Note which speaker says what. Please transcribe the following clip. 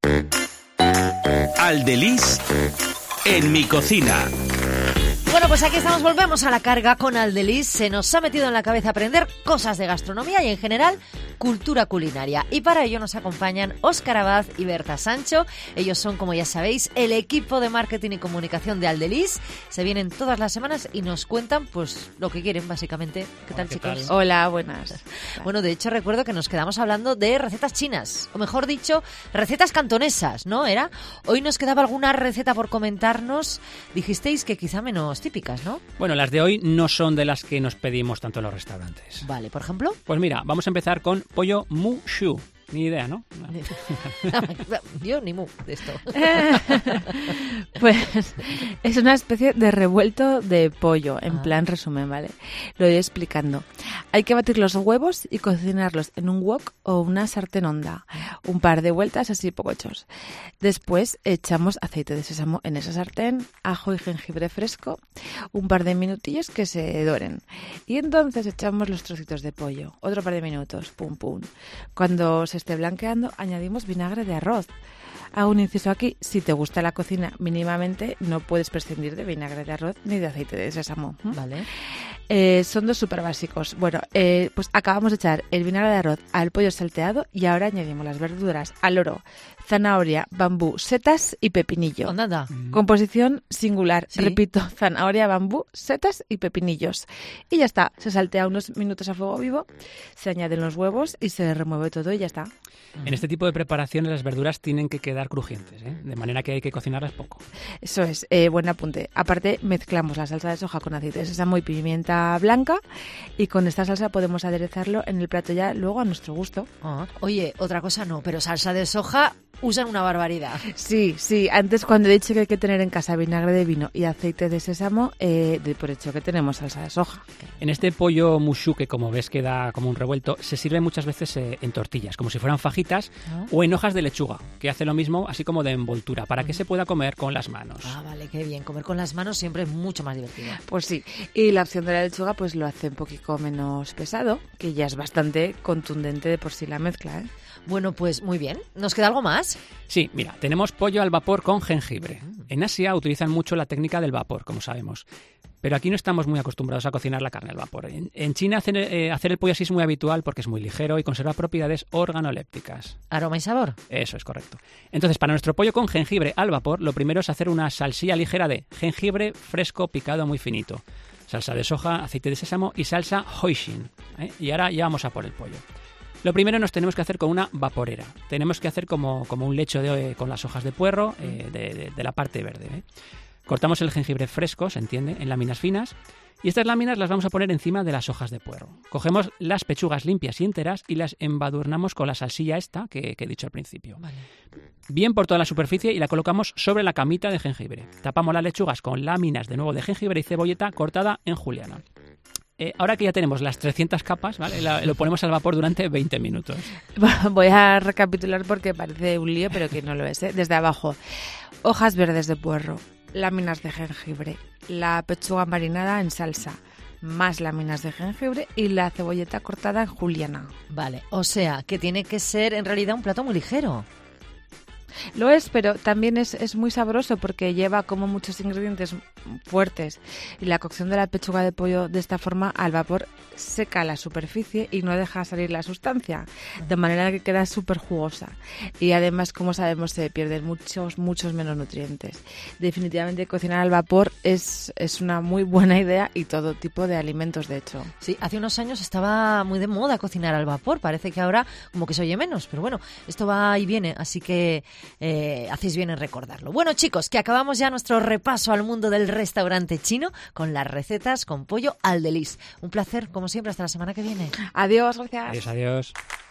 Speaker 1: Aldeliz en mi cocina.
Speaker 2: Bueno, pues aquí estamos, volvemos a la carga con Aldeliz. Se nos ha metido en la cabeza aprender cosas de gastronomía y en general cultura culinaria. Y para ello nos acompañan Óscar Abad y Berta Sancho. Ellos son, como ya sabéis, el equipo de marketing y comunicación de Aldeliz. Se vienen todas las semanas y nos cuentan pues lo que quieren, básicamente. ¿Qué tal, chicos?
Speaker 3: Hola, buenas.
Speaker 2: Bueno, de hecho recuerdo que nos quedamos hablando de recetas chinas, o mejor dicho, recetas cantonesas, ¿no? ¿Era? Hoy nos quedaba alguna receta por comentarnos. Dijisteis que quizá menos típicas, ¿no?
Speaker 4: Bueno, las de hoy no son de las que nos pedimos tanto en los restaurantes.
Speaker 2: Vale, ¿por ejemplo?
Speaker 4: Pues mira, vamos a empezar con pollo mu shu. Ni idea, ¿no?
Speaker 2: Yo ni mu de esto.
Speaker 3: Pues es una especie de revuelto de pollo, en plan resumen, ¿vale? Lo iré explicando. Hay que batir los huevos y cocinarlos en un wok o una sartén honda. Un par de vueltas así pocochos. Después echamos aceite de sésamo en esa sartén, ajo y jengibre fresco, un par de minutillos que se doren. Y entonces echamos los trocitos de pollo. Otro par de minutos, pum pum. Cuando se esté blanqueando, añadimos vinagre de arroz. Hago un inciso aquí: si te gusta la cocina mínimamente, no puedes prescindir de vinagre de arroz ni de aceite de sésamo.
Speaker 2: Vale.
Speaker 3: Son dos súper básicos. Bueno, pues acabamos de echar el vinagre de arroz al pollo salteado y ahora añadimos las verduras al oro, zanahoria, bambú, setas y pepinillo.
Speaker 2: Nada.
Speaker 3: Composición singular.
Speaker 2: ¿Sí?
Speaker 3: Repito, zanahoria, bambú, setas y pepinillos. Y ya está. Se saltea unos minutos a fuego vivo, se añaden los huevos y se remueve todo y ya está.
Speaker 4: En este tipo de preparaciones las verduras tienen que quedar crujientes, ¿eh? De manera que hay que cocinarlas poco.
Speaker 3: Eso es, buen apunte. Aparte, mezclamos la salsa de soja con aceite de sésamo y pimienta blanca y con esta salsa podemos aderezarlo en el plato ya luego a nuestro gusto.
Speaker 2: Oye, otra cosa no, pero salsa de soja usan una barbaridad.
Speaker 3: Sí, antes cuando he dicho que hay que tener en casa vinagre de vino y aceite de sésamo, de por hecho que tenemos salsa de soja.
Speaker 4: En este pollo mushu, que como ves queda como un revuelto, se sirve muchas veces en tortillas, como si fueran fajitas, o en hojas de lechuga, que hace lo mismo, así como de envoltura, para que se pueda comer con las manos.
Speaker 2: Vale, qué bien. Comer con las manos siempre es mucho más divertido.
Speaker 3: Pues sí, y la opción de la lechuga pues lo hace un poquito menos pesado, que ya es bastante contundente de por sí la mezcla, ¿eh?
Speaker 2: Bueno, pues muy bien. ¿Nos queda algo más?
Speaker 4: Sí, mira, tenemos pollo al vapor con jengibre. En Asia utilizan mucho la técnica del vapor, como sabemos. Pero aquí no estamos muy acostumbrados a cocinar la carne al vapor. En China hacer el pollo así es muy habitual porque es muy ligero y conserva propiedades organolépticas.
Speaker 2: ¿Aroma y sabor?
Speaker 4: Eso es correcto. Entonces, para nuestro pollo con jengibre al vapor, lo primero es hacer una salsilla ligera de jengibre fresco picado muy finito, salsa de soja, aceite de sésamo y salsa hoisin. Y ahora ya vamos a por el pollo. Lo primero nos tenemos que hacer con una vaporera. Tenemos que hacer como un lecho con las hojas de puerro de la parte verde. Cortamos el jengibre fresco, se entiende, en láminas finas. Y estas láminas las vamos a poner encima de las hojas de puerro. Cogemos las pechugas limpias y enteras y las embadurnamos con la salsilla esta que he dicho al principio.
Speaker 2: Vale.
Speaker 4: Bien por toda la superficie y la colocamos sobre la camita de jengibre. Tapamos las lechugas con láminas de nuevo de jengibre y cebolleta cortada en juliana. Ahora que ya tenemos las 300 capas, ¿vale? Lo ponemos al vapor durante 20 minutos.
Speaker 3: Voy a recapitular porque parece un lío, pero que no lo es, ¿eh? Desde abajo: hojas verdes de puerro, láminas de jengibre, la pechuga marinada en salsa, más láminas de jengibre y la cebolleta cortada en juliana.
Speaker 2: Vale, o sea, que tiene que ser en realidad un plato muy ligero.
Speaker 3: Lo es, pero también es muy sabroso porque lleva como muchos ingredientes fuertes. Y la cocción de la pechuga de pollo de esta forma al vapor seca la superficie y no deja salir la sustancia, de manera que queda súper jugosa. Y además, como sabemos, se pierden muchos menos nutrientes. Definitivamente cocinar al vapor es una muy buena idea y todo tipo de alimentos, de hecho.
Speaker 2: Sí, hace unos años estaba muy de moda cocinar al vapor. Parece que ahora como que se oye menos, pero bueno, esto va y viene, así que hacéis bien en recordarlo. Bueno, chicos, que acabamos ya nuestro repaso al mundo del restaurante chino con las recetas con pollo Aldeliz. Un placer, como siempre, hasta la semana que viene.
Speaker 3: Adiós, gracias.
Speaker 4: Adiós.